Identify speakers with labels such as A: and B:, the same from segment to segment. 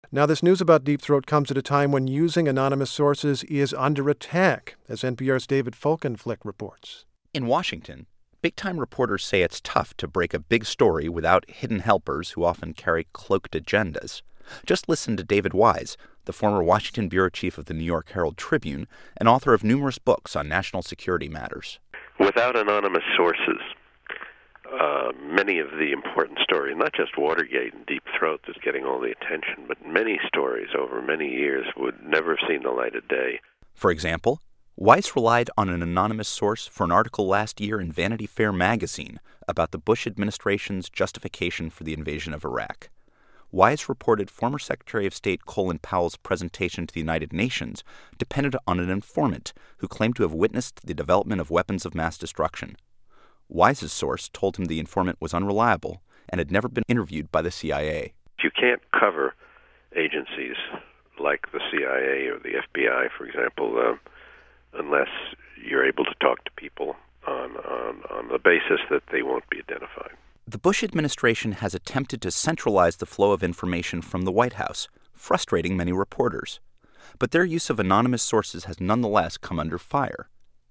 A: Now, this news about Deep Throat comes at a time when using anonymous sources is under attack, as NPR's David Folkenflik reports.
B: In Washington, big-time reporters say it's tough to break a big story without hidden helpers who often carry cloaked agendas. Just listen to David Wise, the former Washington bureau chief of the New York Herald Tribune and author of numerous books on national security matters.
C: Without anonymous sources, many of the important stories, not just Watergate and Deep Throat that's getting all the attention, but many stories over many years would never have seen the light of day.
B: For example, Weiss relied on an anonymous source for an article last year in Vanity Fair magazine about the Bush administration's justification for the invasion of Iraq. Weiss reported former Secretary of State Colin Powell's presentation to the United Nations depended on an informant who claimed to have witnessed the development of weapons of mass destruction. Wise's source told him the informant was unreliable and had never been interviewed by the CIA.
C: You can't cover agencies like the CIA or the FBI, for example, unless you're able to talk to people on the basis that they won't be identified.
B: The Bush administration has attempted to centralize the flow of information from the White House, frustrating many reporters. But their use of anonymous sources has nonetheless come under fire.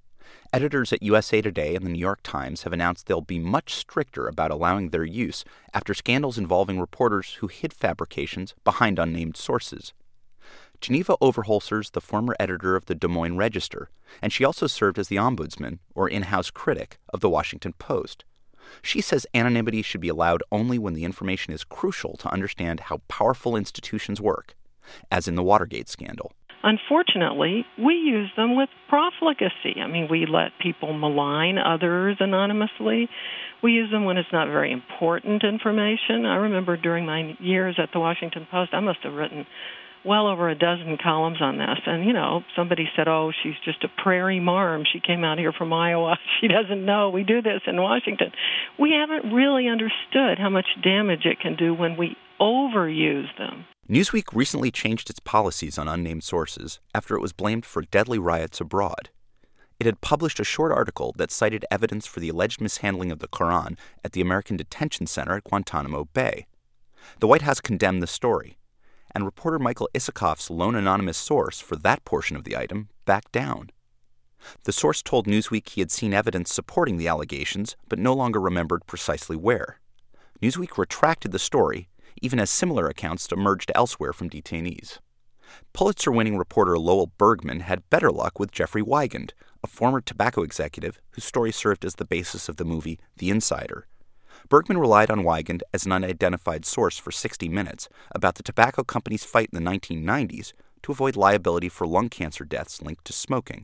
B: Editors at USA Today and the New York Times have announced they'll be much stricter about allowing their use after scandals involving reporters who hid fabrications behind unnamed sources. Geneva Overholser's the former editor of the Des Moines Register, and she also served as the ombudsman, or in-house critic, of the Washington Post. She says anonymity should be allowed only when the information is crucial to understand how powerful institutions work, as in the Watergate scandal.
D: Unfortunately, we use them with profligacy. I mean, we let people malign others anonymously. We use them when it's not very important information. I remember during my years at the Washington Post, I must have written well over a dozen columns on this. And, somebody said, oh, she's just a prairie marm. She came out here from Iowa. She doesn't know we do this in Washington. We haven't really understood how much damage it can do when we overuse them.
B: Newsweek recently changed its policies on unnamed sources after it was blamed for deadly riots abroad. It had published a short article that cited evidence for the alleged mishandling of the Quran at the American Detention Center at Guantanamo Bay. The White House condemned the story, and reporter Michael Isikoff's lone anonymous source for that portion of the item backed down. The source told Newsweek he had seen evidence supporting the allegations, but no longer remembered precisely where. Newsweek retracted the story, even as similar accounts emerged elsewhere from detainees. Pulitzer-winning reporter Lowell Bergman had better luck with Jeffrey Wigand, a former tobacco executive whose story served as the basis of the movie The Insider. Bergman relied on Wigand as an unidentified source for 60 Minutes about the tobacco company's fight in the 1990s to avoid liability for lung cancer deaths linked to smoking.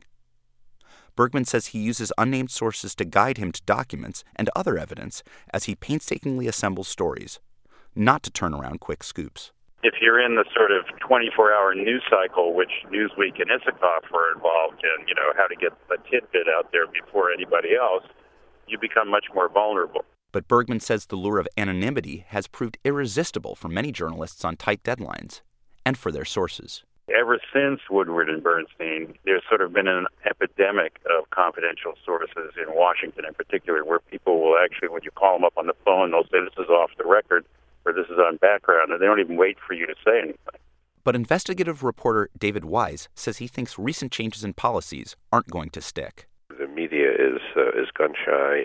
B: Bergman says he uses unnamed sources to guide him to documents and other evidence as he painstakingly assembles stories, not to turn around quick scoops.
E: If you're in the sort of 24-hour news cycle, which Newsweek and Isikoff were involved in, how to get a tidbit out there before anybody else, you become much more vulnerable.
B: But Bergman says the lure of anonymity has proved irresistible for many journalists on tight deadlines, and for their sources.
E: Ever since Woodward and Bernstein, there's sort of been an epidemic of confidential sources in Washington in particular, where people will actually, when you call them up on the phone, they'll say this is off the record, or this is on background, and they don't even wait for you to say anything.
B: But investigative reporter David Wise says he thinks recent changes in policies aren't going to stick.
C: The media is gun-shy,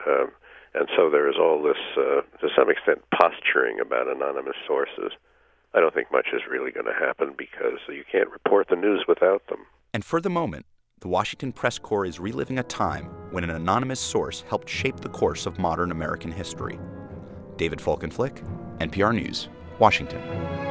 C: and so there is all this, to some extent, posturing about anonymous sources. I don't think much is really going to happen because you can't report the news without them.
B: And for the moment, the Washington Press Corps is reliving a time when an anonymous source helped shape the course of modern American history. David Folkenflik, NPR News, Washington.